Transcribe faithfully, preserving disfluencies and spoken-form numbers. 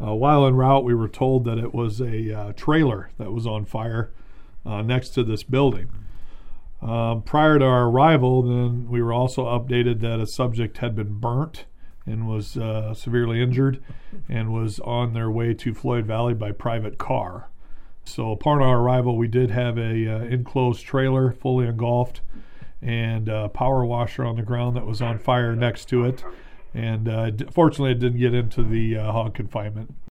Uh, while en route, we were told that it was a uh, trailer that was on fire uh, next to this building. Um, prior to our arrival, then we were also updated that a subject had been burnt and was uh, severely injured and was on their way to Floyd Valley by private car. So upon our arrival, we did have a uh, enclosed trailer fully engulfed and a power washer on the ground that was on fire next to it. And uh, fortunately, it didn't get into the uh, hog confinement.